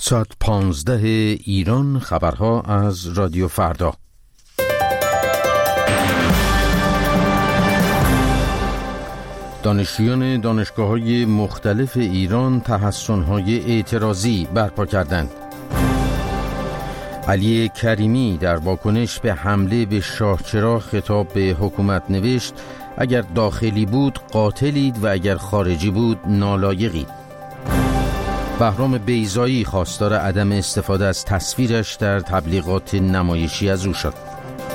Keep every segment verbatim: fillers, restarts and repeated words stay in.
ساعت پانزده ایران، خبرها از رادیو فردا. دانشجویان دانشگاه‌های مختلف ایران تحصن‌های اعتراضی برپا کردند. علی کریمی در واکنش به حمله به شاهچراغ خطاب به حکومت نوشت: اگر داخلی بود قاتلید و اگر خارجی بود نالایقید. بهرام بیضایی خواستار عدم استفاده از تصویرش در تبلیغات نمایشی از او شد.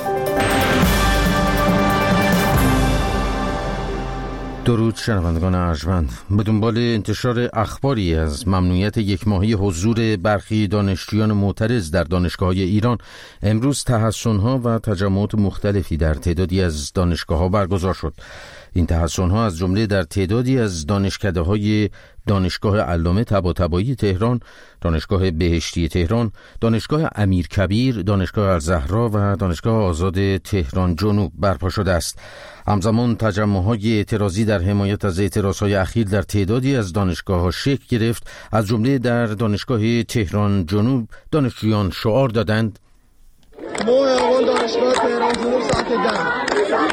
درود شنوندگان ارجمند. به دنبال انتشار اخباری از ممنوعیت یک ماهی حضور برخی دانشجویان معترض در دانشگاه‌های ایران، امروز تحصن‌ها و تجمعات مختلفی در تعدادی از دانشگاه‌ها برگزار شد. این تحصن‌ها از جمله در تعدادی از دانشکده‌های دانشگاه علامه طباطبایی تهران، دانشگاه بهشتی تهران، دانشگاه امیرکبیر، دانشگاه الزهرا و دانشگاه آزاد تهران جنوب برپا شده است. همزمان تجمع‌های اعتراضی در حمایت از اعتراضهای اخیر در تعدادی از دانشگاه‌ها شکل گرفت. از جمله در دانشگاه تهران جنوب دانشجویان شعار دادند: ما اول دانشگاه تهران جنوب ساعت ده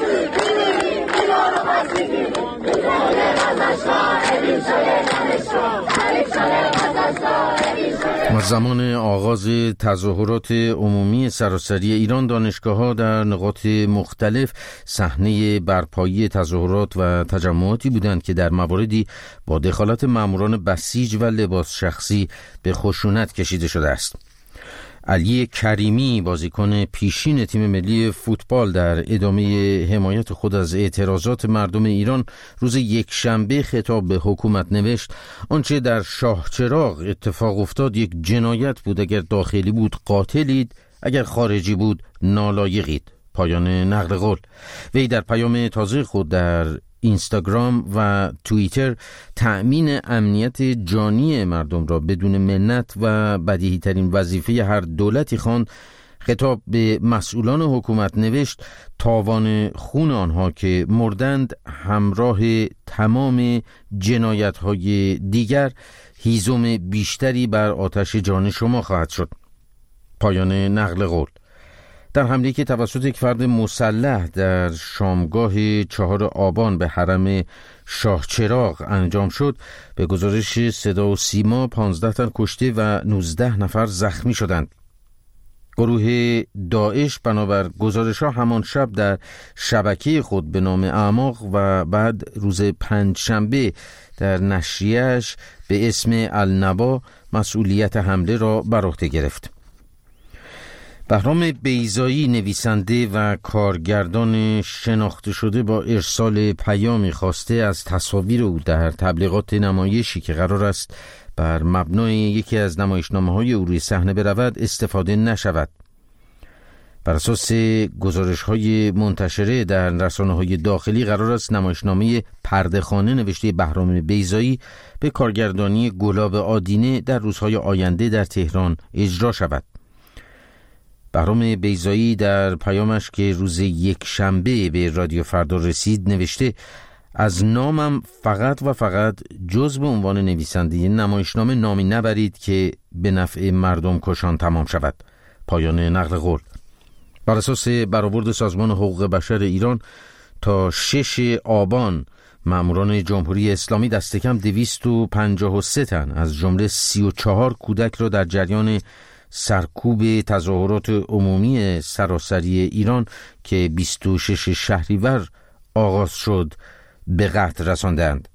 از زمان آغاز تظاهرات عمومی سراسری ایران، دانشگاه‌ها در نقاط مختلف صحنه برپایی تظاهرات و تجمعاتی بودند که در مواردی با دخالت ماموران بسیج و لباس شخصی به خشونت کشیده شده است. علی کریمی، بازیکن پیشین تیم ملی فوتبال، در ادامه حمایت خود از اعتراضات مردم ایران روز یکشنبه خطاب به حکومت نوشت: آنچه در شاهچراغ اتفاق افتاد یک جنایت بود. اگر داخلی بود قاتلید، اگر خارجی بود نالایقید. پایان نقل قول. وی در پیام تازه خود در اینستاگرام و توییتر تأمین امنیت جانی مردم را بدون منت و بدیهی ترین وظیفه هر دولتی خواند. خطاب به مسئولان حکومت نوشت: تاوان خون آنها که مردند همراه تمام جنایت‌های دیگر هیزم بیشتری بر آتش جان شما خواهد شد. پایان نقل قول. در حمله که توسط یک فرد مسلح در شامگاه چهار آبان به حرم شاهچراغ انجام شد، به گزارش صدا و سیما پانزده تن کشته و نوزده نفر زخمی شدند. گروه داعش بنابر گزارش‌ها همان شب در شبکه خود به نام اعماق و بعد روز پنجشنبه در نشریه‌اش به اسم النبا مسئولیت حمله را بر عهده گرفت. بهرام بیضایی، نویسنده و کارگردان شناخته شده با ارسال پیامی خواسته از تصاویر او در تبلیغات نمایشی که قرار است بر مبنای یکی از نمایشنامه‌های او روی صحنه برود استفاده نشود. بر اساس گزارش‌های منتشره در رسانه‌های داخلی قرار است نمایشنامه پرده‌خانه نوشته بهرام بیضایی به کارگردانی گلاب آدینه در روزهای آینده در تهران اجرا شود. بهرام بیضایی در پیامش که روز یک شنبه به رادیو فردا رسید نوشته: از نامم فقط و فقط جز به عنوان نویسنده نمایشنامه نامی نبرید که به نفع مردم کشان تمام شود. پایان نقل قول. بر اساس برآورد سازمان حقوق بشر ایران تا شش آبان ماموران جمهوری اسلامی دست کم دویست و پنجاه و سه تن از جمله سی و چهار کودک را در جریان سرکوب تظاهرات عمومی سراسری ایران که بیست و شش شهریور آغاز شد به قتل رساندند.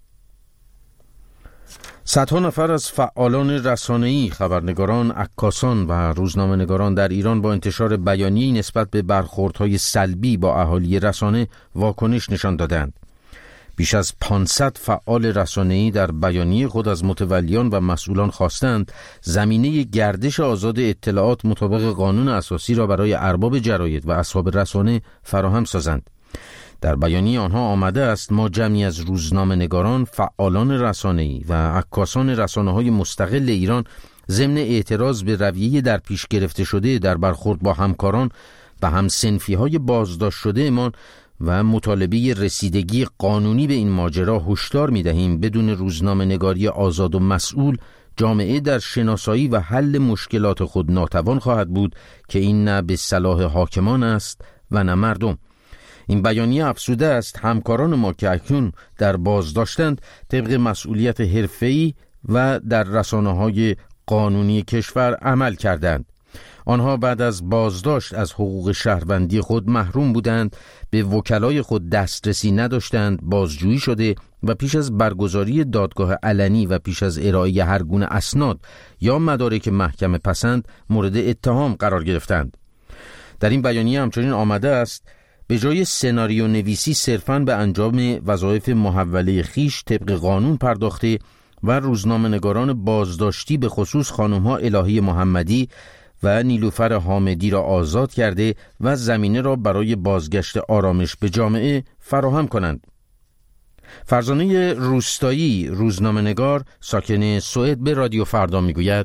صدها نفر از فعالان رسانه‌ای، خبرنگاران، عکاسان و روزنامه‌نگاران در ایران با انتشار بیانیه‌ای نسبت به برخوردهای سلبی با اهالی رسانه واکنش نشان دادند. بیش از پانصد فعال رسانه‌ای در بیانیه خود از متولیان و مسئولان خواستند زمینه گردش آزاد اطلاعات مطابق قانون اساسی را برای ارباب جراید و اصحاب رسانه فراهم سازند. در بیانیه آنها آمده است: ما جمعی از روزنامه‌نگاران، فعالان رسانه‌ای و عکاسان رسانه‌های مستقل ایران ضمن اعتراض به رویه در پیش گرفته شده در برخورد با همکاران و هم‌صنفی‌های بازداشت شده امان و مطالبه رسیدگی قانونی به این ماجرا هشدار می‌دهیم بدون روزنامه‌نگاری آزاد و مسئول جامعه در شناسایی و حل مشکلات خود ناتوان خواهد بود که این نه به صلاح حاکمان است و نه مردم. این بیانیه افزوده است همکاران ما که اکنون در بازداشتند طبق مسئولیت حرفه‌ای و در رسانه‌های قانونی کشور عمل کردند. آنها بعد از بازداشت از حقوق شهروندی خود محروم بودند، به وکلای خود دسترسی نداشتند، بازجویی شده و پیش از برگزاری دادگاه علنی و پیش از ارائه هر گونه اسناد یا مدارک محکمه پسند مورد اتهام قرار گرفتند. در این بیانیه همچنین آمده است به جای سناریو نویسی صرفاً به انجام وظایف محوله خیش طبق قانون پرداخته و روزنامه‌نگاران بازداشتی به خصوص خانم‌ها الهی محمدی و نیلوفر حامدی را آزاد کرده و زمینه را برای بازگشت آرامش به جامعه فراهم کنند. فرزانه روستایی روزنامه‌نگار ساکن سوئد به رادیو فردا میگوید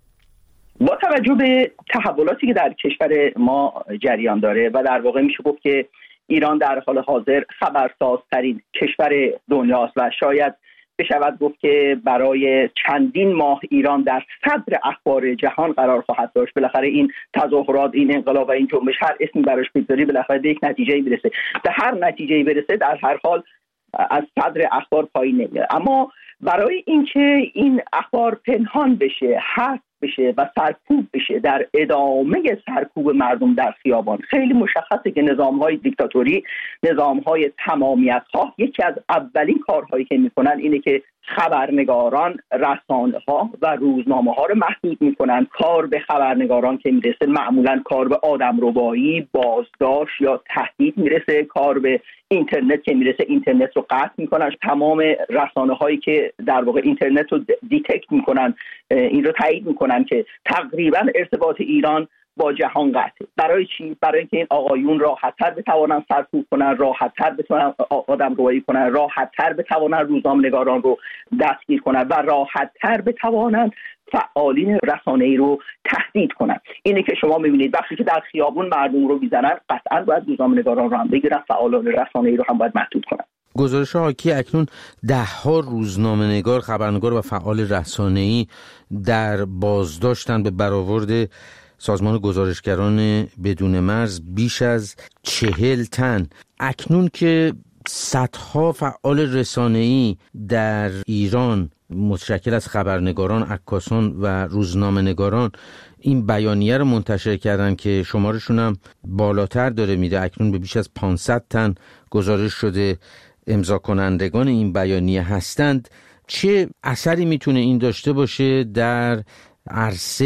با توجه به تحولاتی که در کشور ما جریان داره و در واقع میشه گفت که ایران در حال حاضر خبرسازترین کشور دنیاست و شاید بشود گفت که برای چندین ماه ایران در صدر اخبار جهان قرار خواهد داشت. بالاخره این تظاهرات، این انقلاب و این جنبش، هر اسمی براش بگذاری بالاخره به یک نتیجه‌ای برسه. به هر نتیجه‌ای برسه در هر حال از صدر اخبار پایین نمیاد. اما برای اینکه این اخبار پنهان بشه، حذف بشه و سرکوب بشه در ادامه سرکوب مردم در خیابان، خیلی مشخصه که نظام‌های دیکتاتوری، نظام‌های تمامیت‌خواه یکی از اولین کارهایی که می‌کنن اینه که خبرنگاران، رسانه‌ها و روزنامه‌ها رو محدود می‌کنن. کار به خبرنگاران که میرسه معمولاً کار به آدمربایی، بازداشت یا تهدید میرسه. کار به اینترنت که میرسه اینترنت رو قطع می‌کنن. تمام رسانه‌هایی که در واقع اینترنت رو دیتکت می‌کنن این رو تایید می‌کنن که تقریباً ارتباط ایران با جهان قطعه. برای چی؟ برای اینکه این آقایون راحت‌تر بتوانن سرکوب کنن، راحت‌تر بتونن آدمربایی کنن، راحت‌تر بتوانن روزنامه‌نگاران رو دستگیر کنن و راحت‌تر بتوانن فعالین رسانه‌ای رو تهدید کنن. اینه که شما می‌بینید وقتی که در خیابون مردم رو میزنن، قطعاً باید روزنامه‌نگاران رو هم بگیرن، فعالان رسانه‌ای رو هم باید محدود کنن. گزارش حاکی اکنون ده ها روزنامه‌نگار، خبرنگار و فعال رسانه‌ای در بازداشتن به برآورد سازمان گزارشگران بدون مرز بیش از چهل تن. اکنون که صدها فعال رسانه‌ای در ایران متشکل از خبرنگاران، عکاسان و روزنامه‌نگاران این بیانیه رو منتشر کردن که شمارشون هم بالاتر داره میره، اکنون به بیش از پانصد تن گزارش شده امضا کنندگان این بیانیه هستند، چه اثری میتونه این داشته باشه در عرصه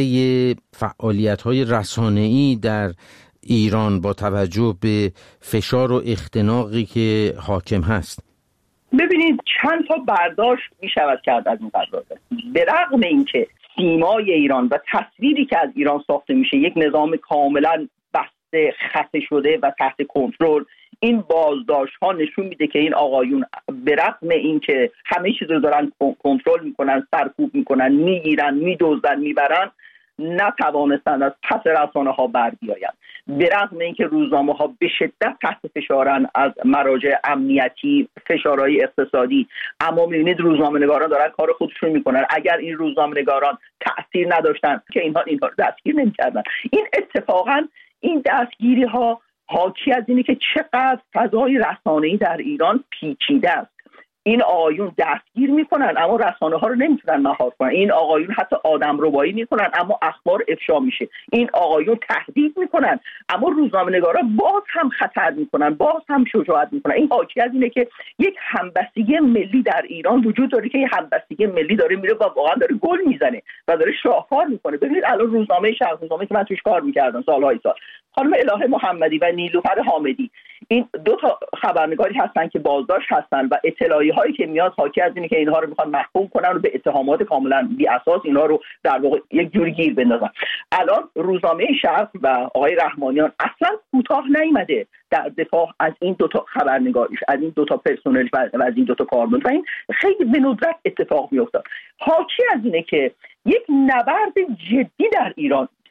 فعالیت‌های رسانه‌ای در ایران با توجه به فشار و اختناقی که حاکم هست؟ ببینید چند تا برداشت میشود کرد از این قضیه. به رغم اینکه سیمای ایران و تصویری که از ایران ساخته میشه یک نظام کاملا بسته، خطه شده و تحت کنترل، این بازداشت ها نشون میده که این آقایون به رغم اینکه همه چیز رو دارن کنترل میکنن، سرکوب میکنن، میگیرن، میدزدن، میبرن، نتوانستند از پس رسانه ها بر بیایند. به رغم اینکه روزنامه ها به شدت تحت فشارن از مراجع امنیتی، فشارهای اقتصادی، اما میبینید روزنامه‌نگاران دارن کار خودشون میکنن. اگر این روزنامه‌نگاران تأثیر نداشتن که اینها اینها رو دستگیر نمی‌کردن. این اتفاقا این دستگیری ها حاکی از اینه که چقدر فضای رسانه‌ای در ایران پیچیده است. این آقایون دستگیر میکنن اما رسانه ها رو نمیتونن مهار کنن. این آقایون حتی آدمربایی میکنن اما اخبار افشا میشه. این آقایون تهدید میکنن اما روزنامه‌نگاران باز هم خطر میکنن، باز هم شجاعت میکنن. این حاکی از اینه که یک همبستگی ملی در ایران وجود داره که این همبستگی ملی داره میره و واقعا داره گل میزنه و داره شاهکار میکنه. ببینید الان روزنامه شرق، روزنامه‌ای که من توش کار میکردم سالهای سال، خانم الهه محمدی و نیلوفر حامدی، این دو تا خبرنگاری هستن که بازداشت هستن و اطلاعیه هایی که میاد حاکی از اینه که اینها رو میخوان محکوم کنن و به اتهامات کاملا بی اساس اینها رو در واقع یک جوری گیر بندازن. الان روزنامه شرق و آقای رحمانیان اصلا کوتاه نیامده در دفاع از این دو تا خبرنگاریش، از این دو تا پرسنل و از این دو تا کارمند و این خیلی به ندرت اتفاق میافتاد. حاکی از اینه که یک نبرد جدی در ایران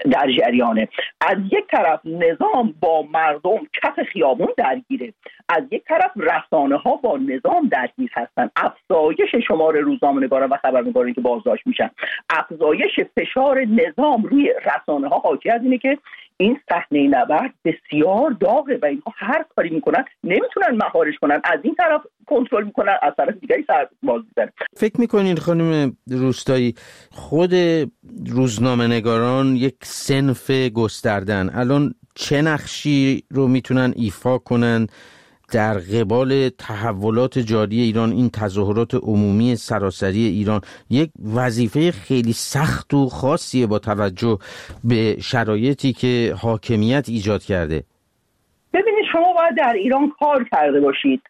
در جریانه. از یک طرف نظام با مردم کف خیابون درگیره، از یک طرف رسانه ها با نظام درگیر هستن. افزایش شمار روزنامه‌نگاران و خبرنگارانی که بازداشت میشن، افزایش فشار نظام روی رسانه ها حاکی از اینه که این صحنه نبرد بسیار داغه و اینها هر کاری میکنن نمیتونن مهارش کنن. از این طرف کنترل میکنن، از طرف دیگری سر باز میزنن. فکر میکنین خانم روستایی خود روزنامه‌نگاران یک صنف گستردن الان چه نقشی رو میتونن ایفا کنن در قبال تحولات جاری ایران؟ این تظاهرات عمومی سراسری ایران یک وظیفه خیلی سخت و خاصیه با توجه به شرایطی که حاکمیت ایجاد کرده. ببینید شما باید در ایران کار کرده باشید،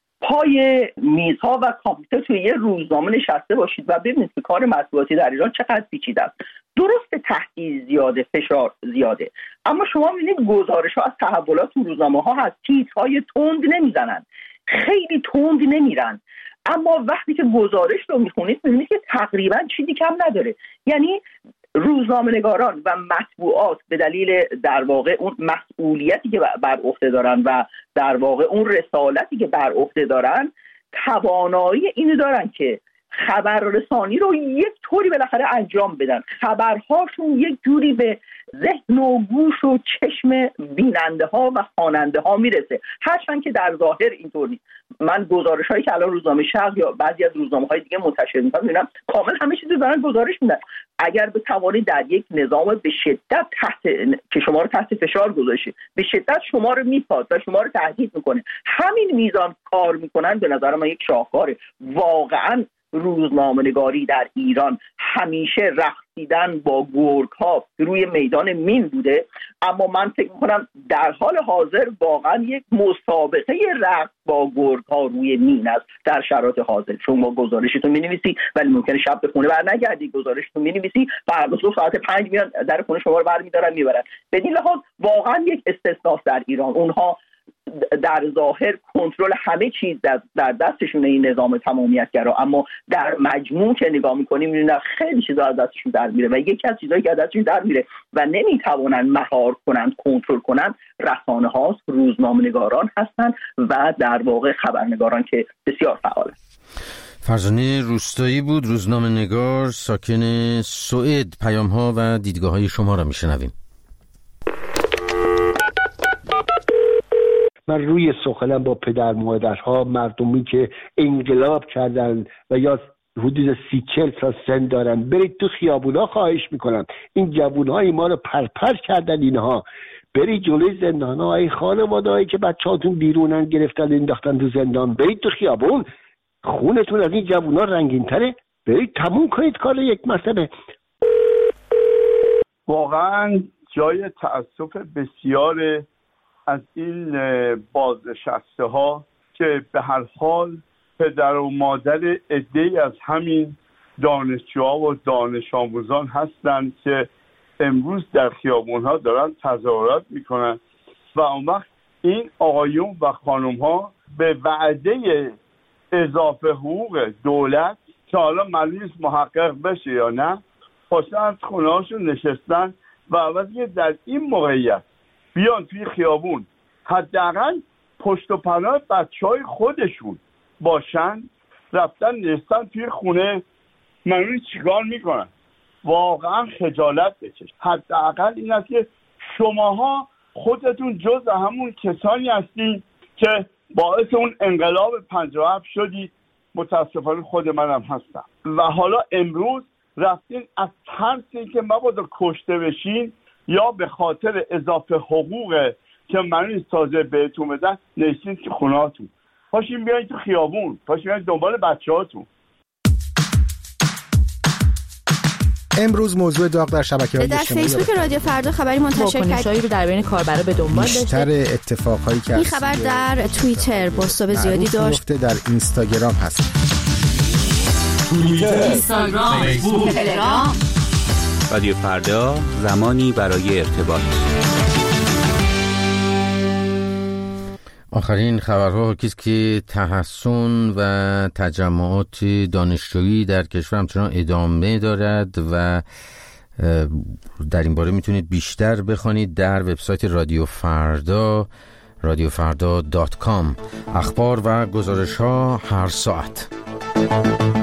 پای میزها و کامپیوتر توی یه روزنامه نشسته باشید و ببینید که کار مطبوعاتی در ایران چقدر پیچیده است. درسته تحقیر زیاده، فشار زیاده، اما شما می‌بینید گزارش ها از تحولات تو روزنامه ها هست، تیترهای تند نمیزنن، خیلی تند نمیرن، اما وقتی که گزارش رو میخونید می‌بینید که تقریبا چیزی کم نداره. یعنی روزنامه‌نگاران و مطبوعات به دلیل در واقع اون مسئولیتی که بر عهده دارن و در واقع اون رسالتی که بر عهده دارن توانایی اینو دارن که خبررسانی رو یک طوری بالاخره انجام بدن، خبرهاشون یک جوری به ذهن و گوش و چشم بیننده ها و خواننده ها میرسه، هرچند که در ظاهر اینطور نیست. من گزارش هایی که الان روزنامه شرق یا بعضی از روزنامه های دیگه منتشر میکنن میبینم کامل همه چیزو دارن گزارش میدن. اگر بتوانید در یک نظام به شدت تحت که شما رو تحت فشار گذاشته به شدت شما رو میپاد و شما رو تهدید میکنه همین میزان کار میکنن، به نظر من یک شاهکاره. واقعا روزنامه‌نگاری در ایران همیشه رقصیدن با گرگ‌ها روی میدان مین بوده، اما من فکر می‌کنم در حال حاضر واقعا یک مسابقه رقص با گرگ‌ها روی مین است در شرایط حاضر. شما گزارشتون می‌نویسی ولی ممکنه شب به خونه برنگردی، گزارشتون می‌نویسی فردا صبح ساعت پنج میان در خونه شما رو برمی‌دارن میبرن. بدین لحاظ واقعا یک استثناست در ایران. اونها در ظاهر کنترل همه چیز در دستشونه این نظام تمامیتگرا، اما در مجموع که نگاه میکنیم میبینیم خیلی چیزا از دستشون در میره و یکی از چیزایی که از دستشون در میره و نمیتوانن مهار کنن، کنترل کنن، رسانه هاست، روزنامه نگاران هستن و در واقع خبرنگاران که بسیار فعاله. فرزانه روستایی بود، روزنامه نگار ساکن سوئد. پیام ها و دیدگاه های شما را میشنویم. من روی سخنم با پدر مادرها، مردمی که انقلاب کردن و یا حدود سی چل سال سن دارن، برید تو خیابونا خواهش میکنم. این جوونهای ما رو پرپر کردن اینها. برید جلوی زندان‌ها، ای خانواده‌ای که بچه‌هاتون بیرونن گرفتن انداختن تو زندان، برید تو خیابون، خونتون از این جوونا رنگین‌تره، برید تموم کنید کار یک مسئله. واقعا جای تأسف بسیار از این بازنشسته ها که به هر حال پدر و مادر عده‌ای از همین دانشجوها و دانش آموزان هستند که امروز در خیابون ها دارن تظاهرات میکنن و اون وقت این آقایون و خانم ها به وعده اضافه حقوق دولت که حالا معلوم نیست محقق بشه یا نه پاشن خونه هاشون نشستن و عوضی در این موقعیت بیان توی خیابون حداقل پشت و پناه بچهای خودشون باشن، رفتن نشستن توی خونه، معلوم چیکار میکنن. واقعا خجالت بکش. حداقل این است که شماها خودتون جز همون کسانی هستین که باعث اون انقلاب پنجاه و هفت شدید. متاسفانه خود منم هستم و حالا امروز رفتین از ترسی که مبادا کشته بشین یا به خاطر اضافه حقوق که منوی تازه بهتون بدن نشین که خونهاتون. پاشین بیاین تو خیابون، پاشین بیاین دنبال بچه هاتون. امروز موضوع داغ در شبکه‌های در اجتماعی فیسبوک رادیو فردا خبری منتشر کرد. واکنش‌هایی رو در بین کاربرا به دنبال داشته. بیشتر اتفاقایی که این خبر در توییتر بازتاب زیادی داشت. در اینستاگرام هست. توییتر، اینستاگرام، فیسبوک، تلگرام. رادیو فردا، زمانی برای ارتباط. آخرین خبرها حاکی است که تحسن و تجمعات دانشجویی در کشور همچنان ادامه دارد و در این باره میتونید بیشتر بخوانید در وبسایت رادیو فردا رادیو فردا دات کام. اخبار و گزارش ها هر ساعت.